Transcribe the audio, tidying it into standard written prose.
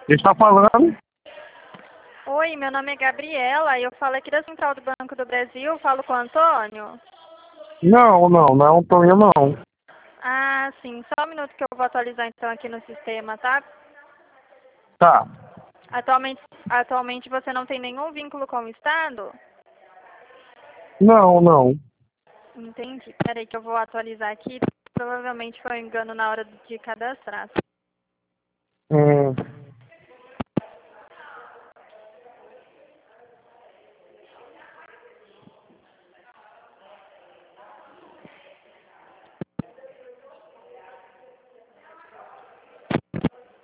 Quem está falando? Oi, meu nome é Gabriela e eu falo aqui da Central do Banco do Brasil. Falo com o Antônio? Não é Antônio, não. Ah, sim. Só um minuto que eu vou atualizar então aqui no sistema, tá? Tá. Atualmente você não tem nenhum vínculo com o Estado? Não. Entendi. Peraí que eu vou atualizar aqui. Provavelmente foi um engano na hora de cadastrar.